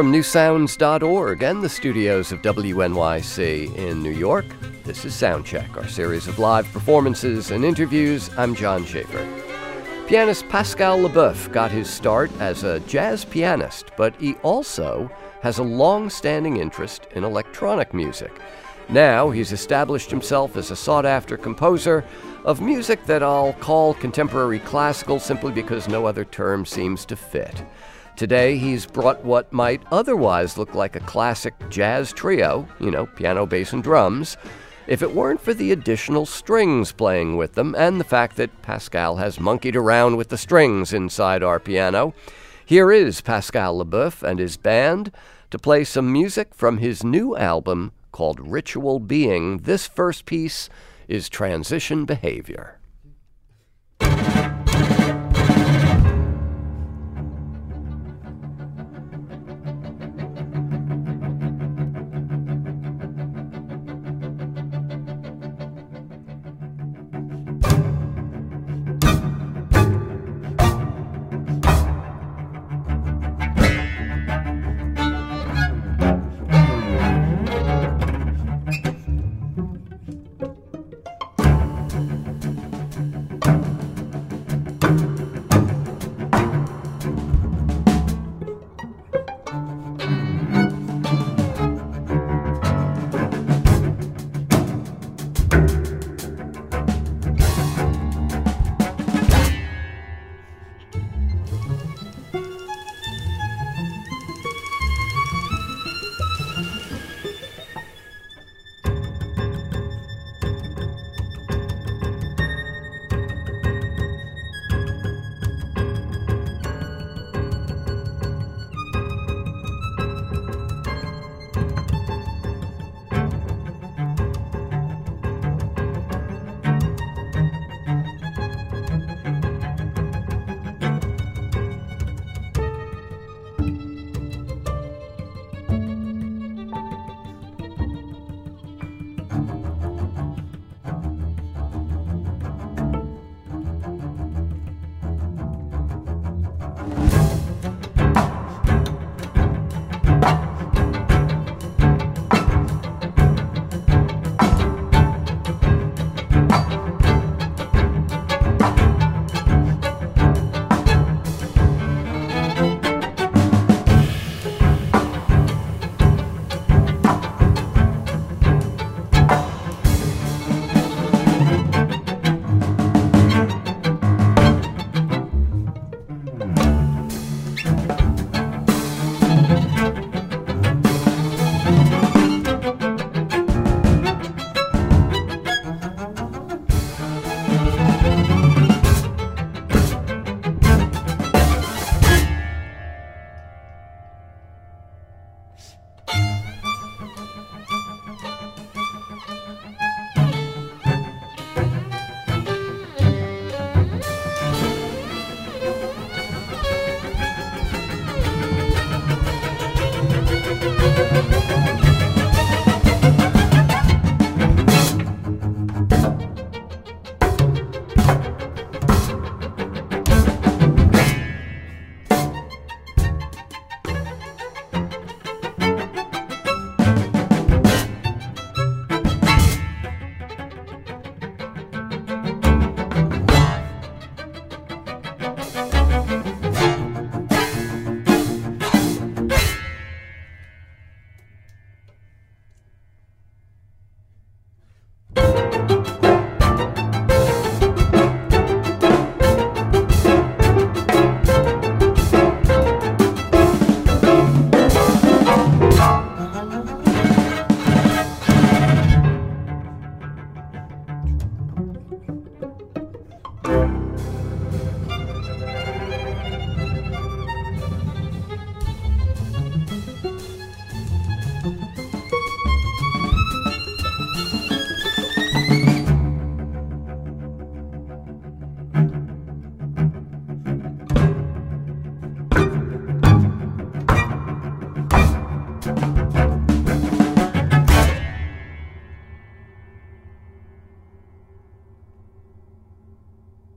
from newsounds.org and the studios of WNYC in New York, this is Soundcheck, our series of live performances and interviews. I'm John Schaefer. Pianist Pascal Leboeuf got his start as a jazz pianist, but he also has a long-standing interest in electronic music. Now he's established himself as a sought-after composer of music that I'll call contemporary classical simply because no other term seems to fit. Today, he's brought what might otherwise look like a classic jazz trio, piano, bass, and drums, if it weren't for the additional strings playing with them and the fact that Pascal has monkeyed around with the strings inside our piano. Here is Pascal Leboeuf and his band to play some music from his new album called Ritual Being. This first piece is Transition Behavior.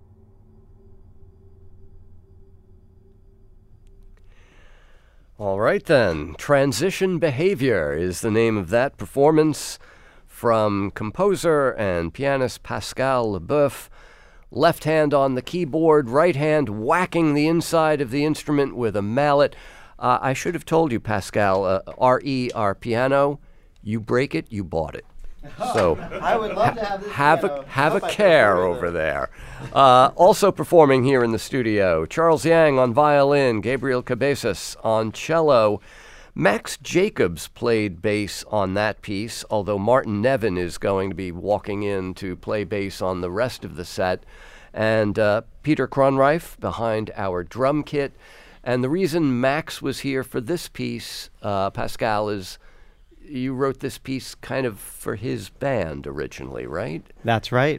All right. right then, Transition Behavior is the name of that performance from composer and pianist Pascal Leboeuf. Left hand on the keyboard, right hand whacking the inside of the instrument with a mallet. I should have told you, Pascal, RE, our piano, you break it, you bought it. So I would love to have this have a care over there. Also performing here in the studio, Charles Yang on violin, Gabriel Cabezas on cello. Max Jacobs played bass on that piece, although Martin Nevin is going to be walking in to play bass on the rest of the set. And Peter Kronreif behind our drum kit. And the reason Max was here for this piece, Pascal, is you wrote this piece kind of for his band originally, right? That's right.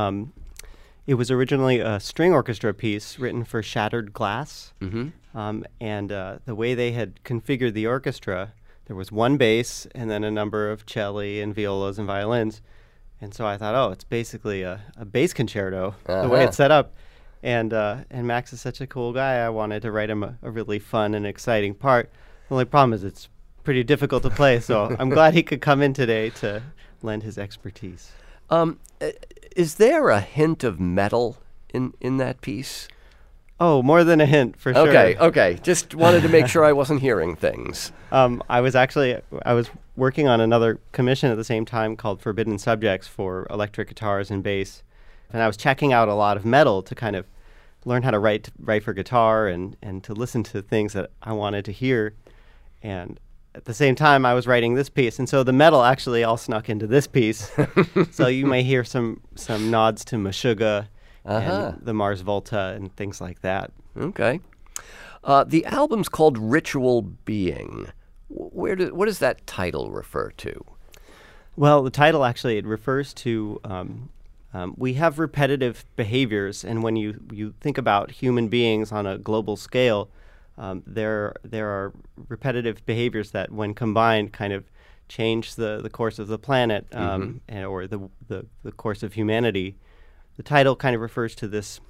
It was originally a string orchestra piece written for Shattered Glass. Mm-hmm. And the way they had configured the orchestra, there was one bass and then a number of cello and violas and violins. And so I thought, oh, it's basically a bass concerto, the way it's set up. And Max is such a cool guy. I wanted to write him a really fun and exciting part. The only problem is it's pretty difficult to play, so I'm glad he could come in today to lend his expertise. Is there a hint of metal in that piece? Oh, more than a hint, for sure. Okay. Just wanted to make sure I wasn't hearing things. I was working on another commission at the same time called Forbidden Subjects for electric guitars and bass. And I was checking out a lot of metal to kind of learn how to write for guitar and to listen to things that I wanted to hear. And at the same time, I was writing this piece. And so the metal actually all snuck into this piece. So you may hear some nods to Meshuggah and the Mars Volta and things like that. Okay. The album's called Ritual Being. What does that title refer to? Well, the title actually, it refers to... we have repetitive behaviors, and when you think about human beings on a global scale, there are repetitive behaviors that, when combined, kind of change the course of the planet or the course of humanity. The title kind of refers to this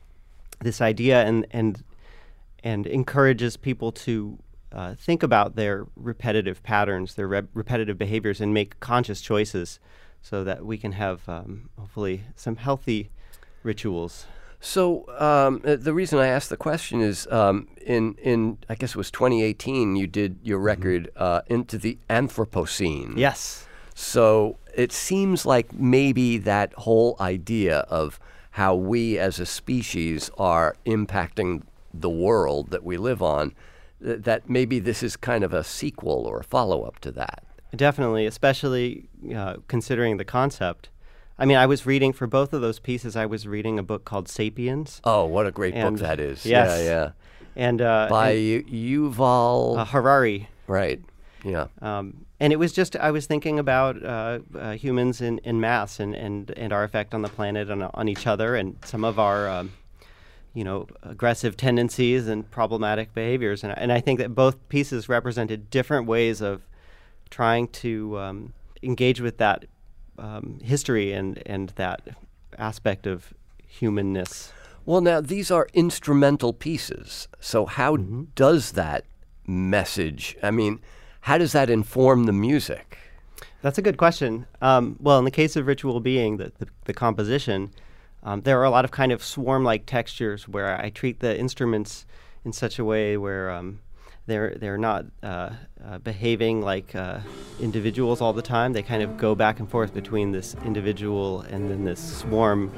idea and encourages people to think about their repetitive patterns, their repetitive behaviors, and make conscious choices, so that we can have, hopefully, some healthy rituals. So the reason I asked the question is in I guess it was 2018, you did your record Into the Anthropocene. Yes. So it seems like maybe that whole idea of how we as a species are impacting the world that we live on, that maybe this is kind of a sequel or a follow-up to that. Definitely, especially considering the concept. I mean, I was reading, for both of those pieces, I was reading a book called Sapiens. Oh, what a great book that is. Yes. Yeah. And by Yuval Harari. Right, yeah. And it was just, I was thinking about humans in mass and our effect on the planet and on each other, and some of our aggressive tendencies and problematic behaviors. And I think that both pieces represented different ways of trying to engage with that history and that aspect of humanness. Well, now, these are instrumental pieces. So how does that message, how does that inform the music? That's a good question. Well, in the case of Ritual Being, the composition, there are a lot of kind of swarm-like textures where I treat the instruments in such a way where they're not behaving like individuals all the time. They kind of go back and forth between this individual and then this swarm.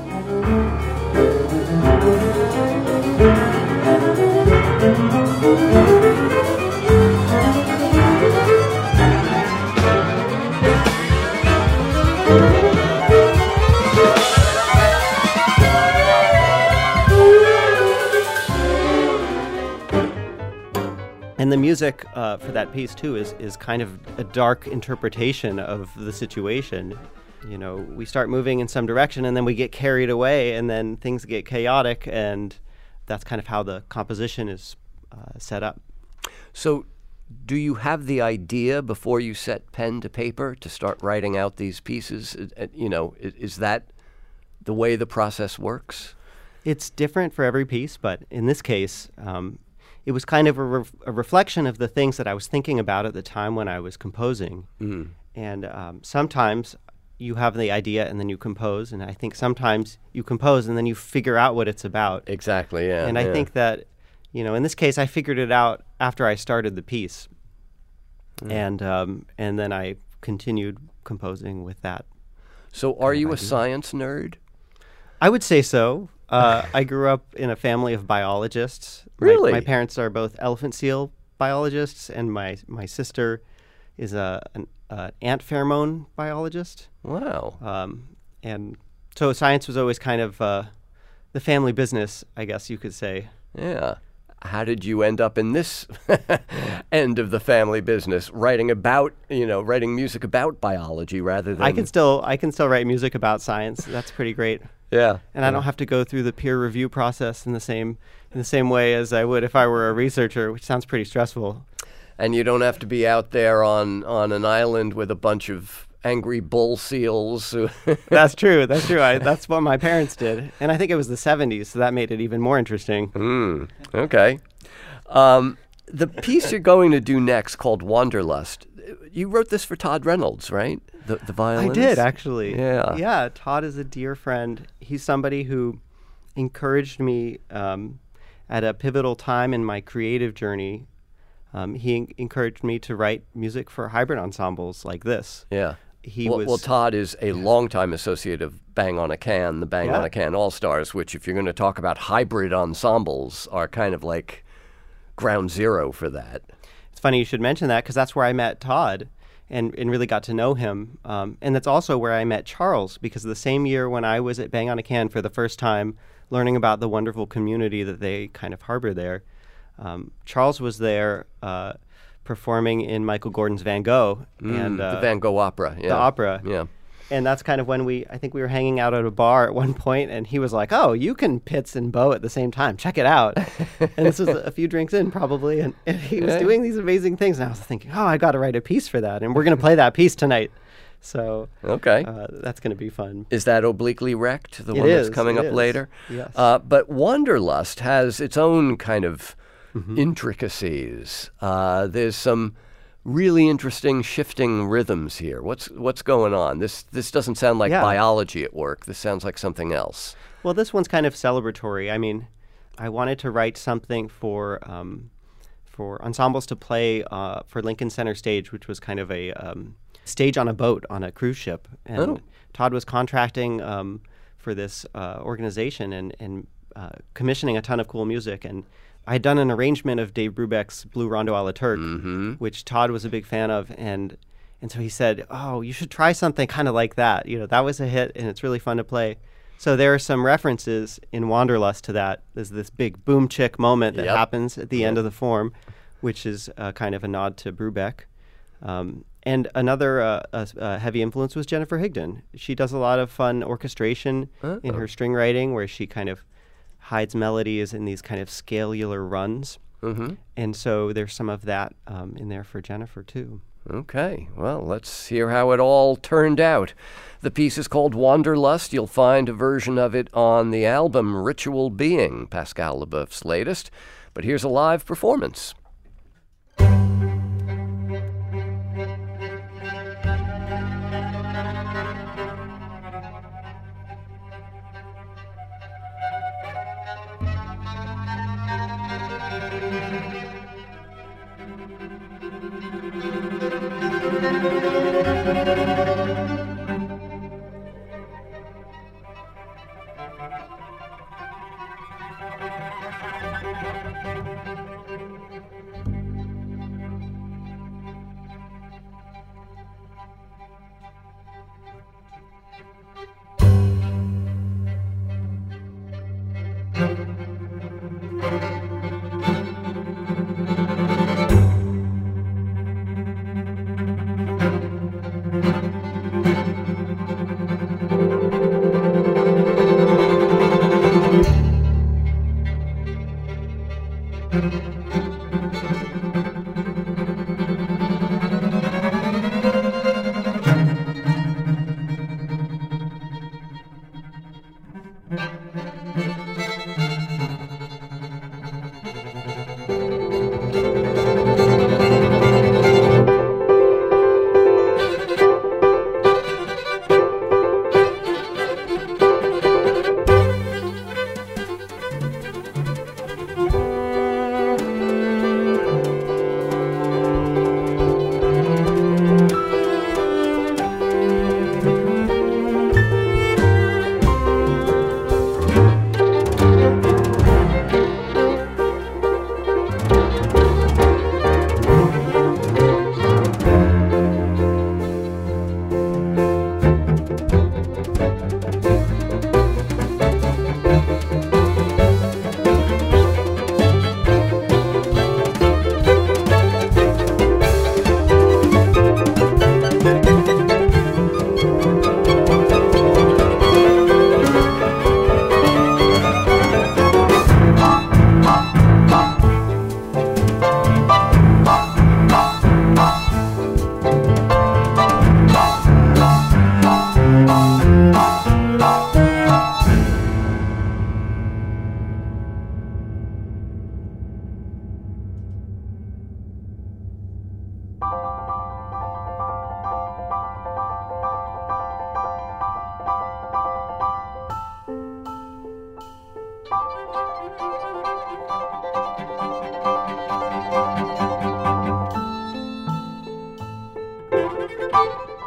And the music for that piece, too, is kind of a dark interpretation of the situation. You know, we start moving in some direction, and then we get carried away, and then things get chaotic, and that's kind of how the composition is set up. So do you have the idea before you set pen to paper to start writing out these pieces? Is that the way the process works? It's different for every piece, but in this case... it was kind of a reflection of the things that I was thinking about at the time when I was composing. And sometimes you have the idea and then you compose, and I think sometimes you compose and then you figure out what it's about. Exactly, yeah. And I think that, in this case, I figured it out after I started the piece. And then I continued composing with that. So are you a science nerd? I would say so. I grew up in a family of biologists. Really? My parents are both elephant seal biologists, and my sister is an ant pheromone biologist. Wow. And so science was always kind of the family business, I guess you could say. Yeah. How did you end up in this end of the family business, writing music about biology rather than... I can still write music about science. That's pretty great. Yeah. And I don't have to go through the peer review process in the same way as I would if I were a researcher, which sounds pretty stressful. And you don't have to be out there on an island with a bunch of angry bull seals. That's true. That's what my parents did. And I think it was the 70s, so that made it even more interesting. Okay. The piece you're going to do next, called Wanderlust, you wrote this for Todd Reynolds, right? The violinist? I did, actually. Yeah. Yeah, Todd is a dear friend. He's somebody who encouraged me at a pivotal time in my creative journey. He encouraged me to write music for hybrid ensembles like this. Yeah. Well, Todd is a longtime associate of Bang on a Can, the Bang on a Can All-Stars, which, if you're going to talk about hybrid ensembles, are kind of like ground zero for that. It's funny you should mention that, because that's where I met Todd and really got to know him. And that's also where I met Charles, because the same year when I was at Bang on a Can for the first time, learning about the wonderful community that they kind of harbor there, Charles was there performing in Michael Gordon's Van Gogh. And the Van Gogh opera. Yeah. The opera. Yeah. And that's kind of when I think we were hanging out at a bar at one point, and he was like, "Oh, you can pitz and bow at the same time. Check it out." And this was a few drinks in, probably, and he was doing these amazing things. And I was thinking, "Oh, I got to write a piece for that, and we're going to play that piece tonight." So okay, that's going to be fun. Is that Obliquely Wrecked, the one that's coming up later? Yes. But Wanderlust has its own kind of intricacies. There's some really interesting shifting rhythms here. What's going on? This doesn't sound like biology at work. This sounds like something else. Well, this one's kind of celebratory. I mean, I wanted to write something for ensembles to play for Lincoln Center Stage, which was kind of a stage on a boat on a cruise ship. And Todd was contracting for this organization and commissioning a ton of cool music. And I had done an arrangement of Dave Brubeck's Blue Rondo a la Turk, which Todd was a big fan of, and so he said, "Oh, you should try something kind of like that. That was a hit, and it's really fun to play." So there are some references in Wanderlust to that. There's this big boom chick moment that happens at the end of the form, which is kind of a nod to Brubeck. And another heavy influence was Jennifer Higdon. She does a lot of fun orchestration in her string writing, where she kind of hides melodies in these kind of scalular runs. And so there's some of that in there for Jennifer, too. Okay, well, let's hear how it all turned out. The piece is called Wanderlust. You'll find a version of it on the album Ritual Being, Pascal Leboeuf's latest. But here's a live performance.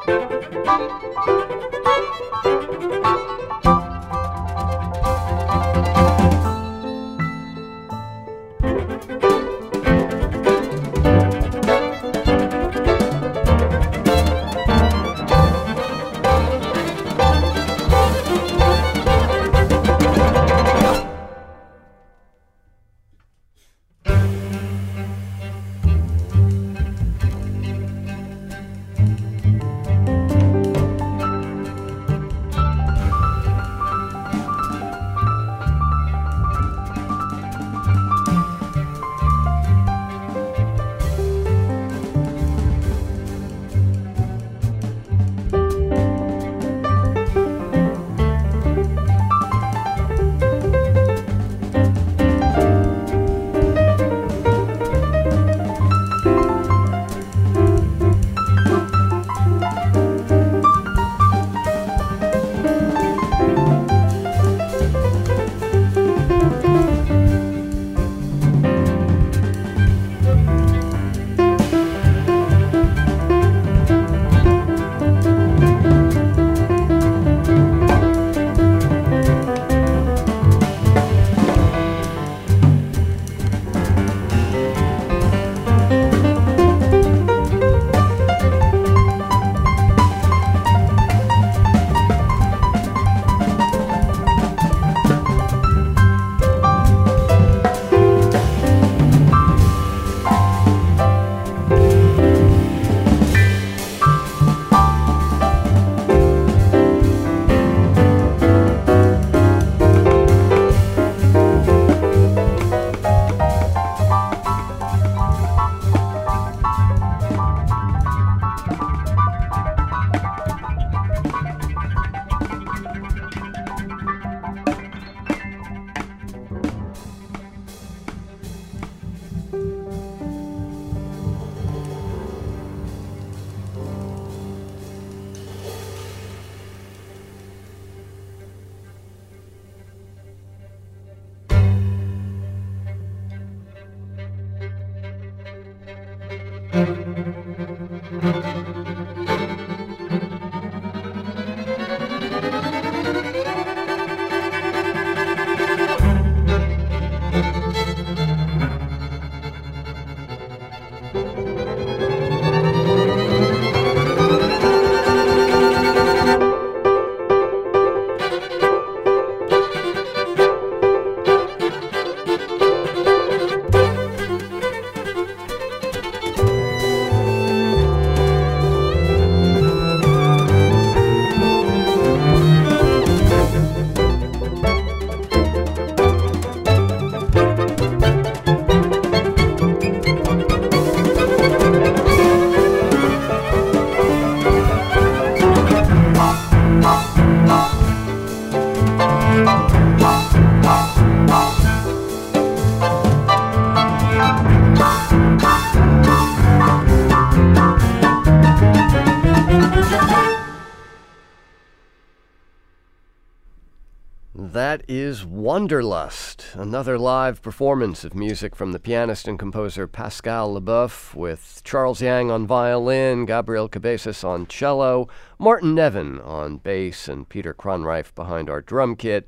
That is Wanderlust, another live performance of music from the pianist and composer Pascal Leboeuf, with Charles Yang on violin, Gabriel Cabezas on cello, Martin Nevin on bass, and Peter Kronreif behind our drum kit.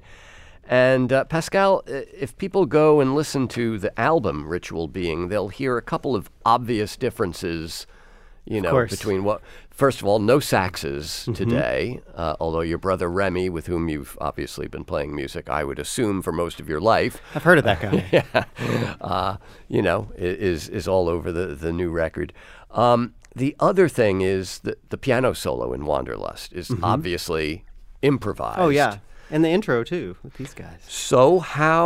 And Pascal, if people go and listen to the album Ritual Being, they'll hear a couple of obvious differences, between what... First of all, no saxes today, although your brother Remy, with whom you've obviously been playing music, I would assume, for most of your life. I've heard of that guy. Is all over the new record. The other thing is that the piano solo in Wanderlust is obviously improvised. Oh, yeah. And the intro, too, with these guys. So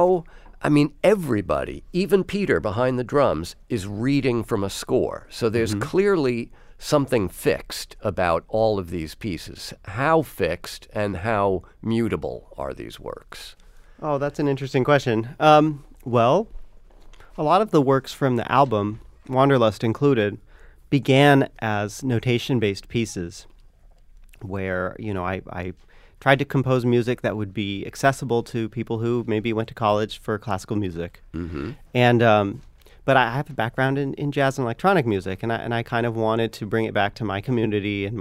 everybody, even Peter behind the drums, is reading from a score. So there's clearly something fixed about all of these pieces. How fixed and how mutable are these works? Oh, that's an interesting question. Well, a lot of the works from the album, Wanderlust included, began as notation-based pieces where, I tried to compose music that would be accessible to people who maybe went to college for classical music. And but I have a background in jazz and electronic music, and I kind of wanted to bring it back to my community and my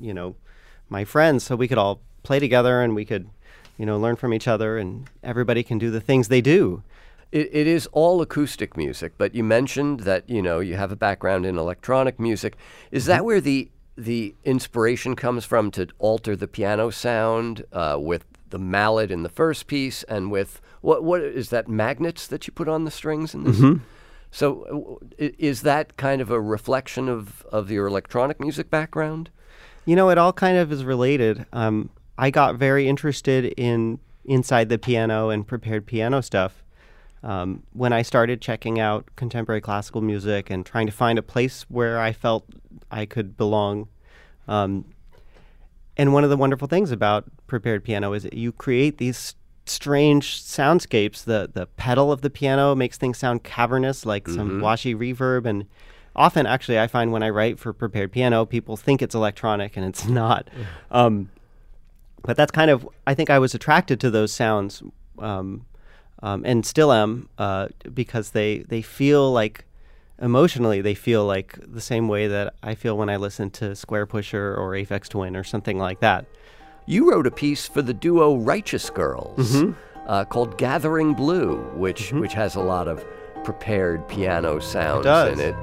my friends, so we could all play together and we could, learn from each other, and everybody can do the things they do. It is all acoustic music, but you mentioned that, you have a background in electronic music. Is that where the inspiration comes from to alter the piano sound with the mallet in the first piece, and with, what is that, magnets that you put on the strings in this? Mm-hmm. So is that kind of a reflection of your electronic music background? It all kind of is related. I got very interested in inside the piano and prepared piano stuff when I started checking out contemporary classical music and trying to find a place where I felt I could belong. And one of the wonderful things about prepared piano is that you create these strange soundscapes. The pedal of the piano makes things sound cavernous, like some washy reverb. And often, actually, I find when I write for prepared piano, people think it's electronic, and it's not. But that's kind of, I think I was attracted to those sounds, and still am, because they feel like, emotionally, they feel like the same way that I feel when I listen to Squarepusher or Aphex Twin or something like that. You wrote a piece for the duo Righteous Girls called Gathering Blue, which has a lot of prepared piano sounds in it.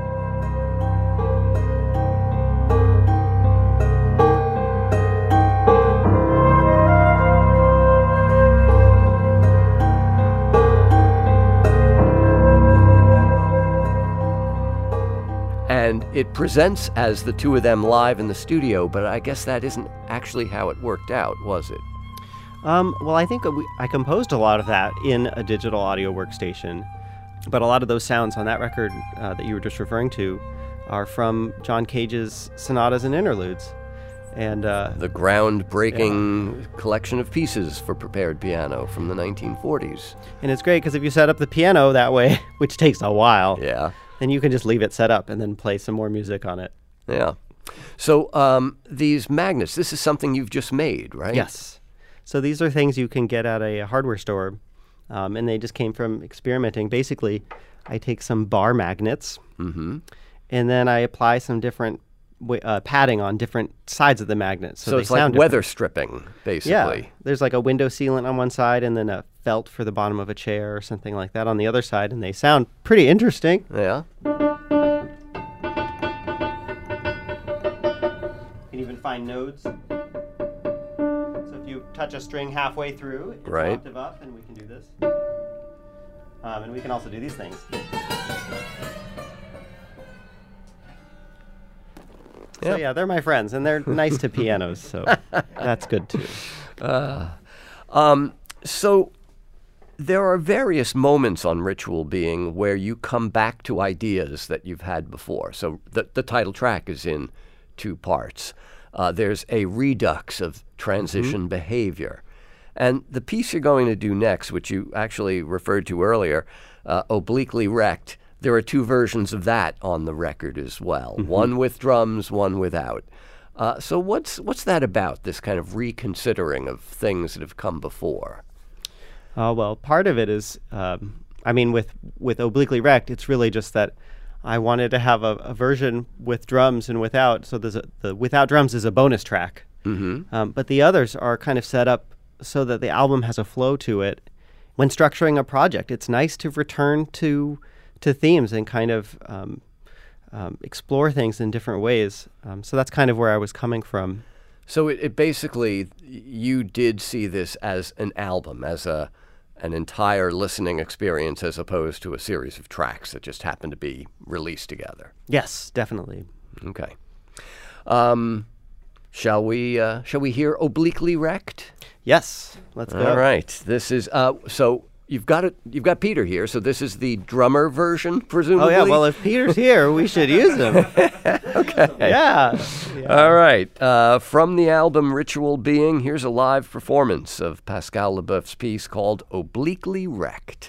And it presents as the two of them live in the studio, but I guess that isn't actually how it worked out, was it? Well, I think I composed a lot of that in a digital audio workstation, but a lot of those sounds on that record that you were just referring to are from John Cage's sonatas and interludes. And the groundbreaking collection of pieces for prepared piano from the 1940s. And it's great because if you set up the piano that way, which takes a while, then you can just leave it set up and then play some more music on it. Yeah. So these magnets, this is something you've just made, right? Yes. So these are things you can get at a hardware store, and they just came from experimenting. Basically, I take some bar magnets, and then I apply some different padding on different sides of the magnet. So it's like weather stripping, basically. Yeah. There's like a window sealant on one side and then a felt for the bottom of a chair or something like that on the other side, and they sound pretty interesting. Yeah. You can even find nodes. So if you touch a string halfway through, it's an octave up, and we can do this. And we can also do these things. So yeah, they're my friends, and they're nice to pianos, so that's good too. So there are various moments on Ritual Being where you come back to ideas that you've had before. So the title track is in two parts. There's a redux of transition behavior. And the piece you're going to do next, which you actually referred to earlier, Obliquely Wrecked, there are two versions of that on the record as well. One with drums, one without. So what's that about, this kind of reconsidering of things that have come before? Well, part of it is, with Obliquely Wrecked, it's really just that I wanted to have a version with drums and without. So the without drums is a bonus track. But the others are kind of set up so that the album has a flow to it. When structuring a project, it's nice to return to themes and kind of explore things in different ways. So that's kind of where I was coming from. So it basically, you did see this as an album, as an entire listening experience, as opposed to a series of tracks that just happened to be released together. Yes, definitely. Okay. Shall we hear Obliquely Wrecked? Yes, let's go. All right. This is so you've got Peter here. So this is the drummer version, presumably. Oh yeah. Well, if Peter's here, we should use him. Okay. Yeah. All right. From the album Ritual Being, here's a live performance of Pascal Leboeuf's piece called Obliquely Wrecked.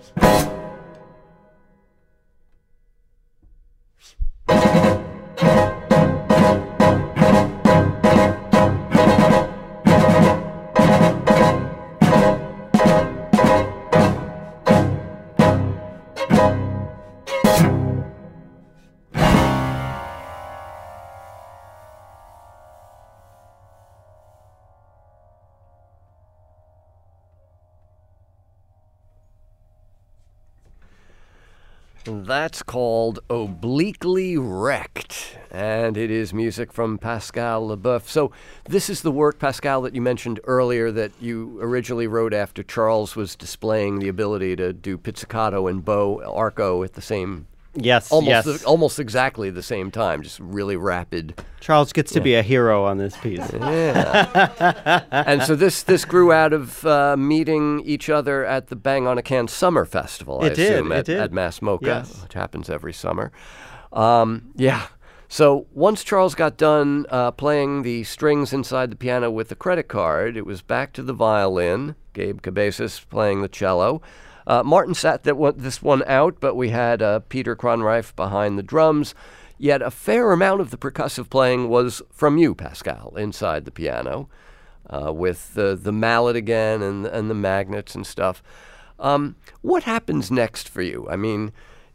That's called Obliquely Wrecked, and it is music from Pascal Leboeuf. So this is the work, Pascal, that you mentioned earlier that you originally wrote after Charles was displaying the ability to do pizzicato and bow arco at the same Yes, almost exactly the same time, just really rapid. Charles gets to be a hero on this piece. Yeah. And so this grew out of meeting each other at the Bang on a Can Summer Festival, I assume, at Mass Mocha, yes. which happens every summer. Yeah. So once Charles got done playing the strings inside the piano with the credit card, it was back to the violin, Gabe Cabezas playing the cello. Martin sat this one out, but we had Peter Kronreif behind the drums. Yet a fair amount of the percussive playing was from you, Pascal, inside the piano, with the mallet again and the magnets and stuff. What happens next for you? I mean,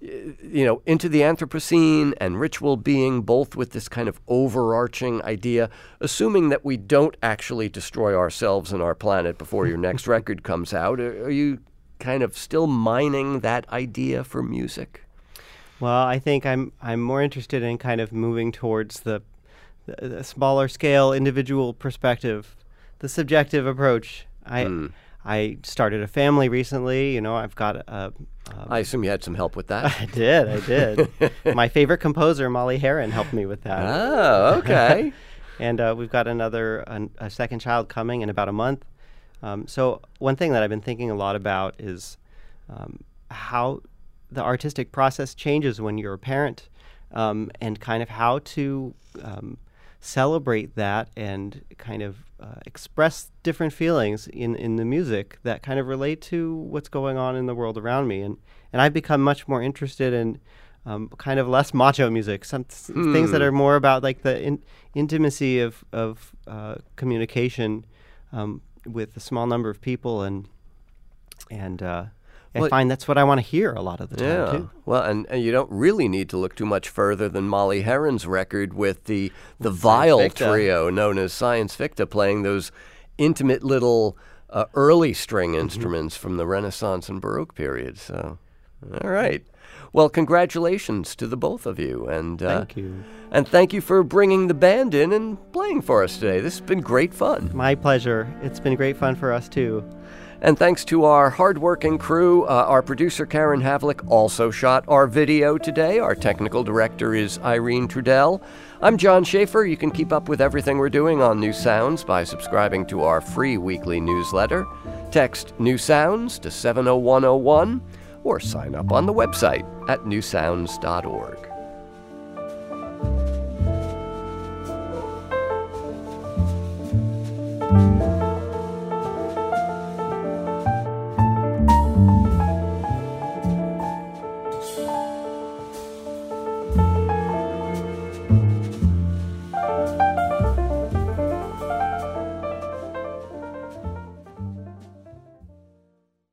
Into the Anthropocene and Ritual Being, both with this kind of overarching idea, assuming that we don't actually destroy ourselves and our planet before your next record comes out. Are you kind of still mining that idea for music? Well, I think I'm more interested in kind of moving towards the smaller scale, individual perspective, the subjective approach. I started a family recently. I've got I assume you had some help with that. I did. My favorite composer, Molly Heron, helped me with that. Oh, okay. And we've got a second child coming in about a month. So one thing that I've been thinking a lot about is how the artistic process changes when you're a parent, and kind of how to celebrate that and kind of express different feelings in the music that kind of relate to what's going on in the world around me. And I've become much more interested in kind of less macho music, some things that are more about like the intimacy of communication with a small number of people, and I find that's what I want to hear a lot of the time, too. Well, and you don't really need to look too much further than Molly Heron's record with the Viol trio known as Science Ficta, playing those intimate little early string instruments from the Renaissance and Baroque period. So, all right. Well, congratulations to the both of you. And thank you. And thank you for bringing the band in and playing for us today. This has been great fun. My pleasure. It's been great fun for us, too. And thanks to our hardworking crew. Our producer, Karen Havlick, also shot our video today. Our technical director is Irene Trudell. I'm John Schaefer. You can keep up with everything we're doing on New Sounds by subscribing to our free weekly newsletter. Text New Sounds to 70101 or sign up on the website at newsounds.org.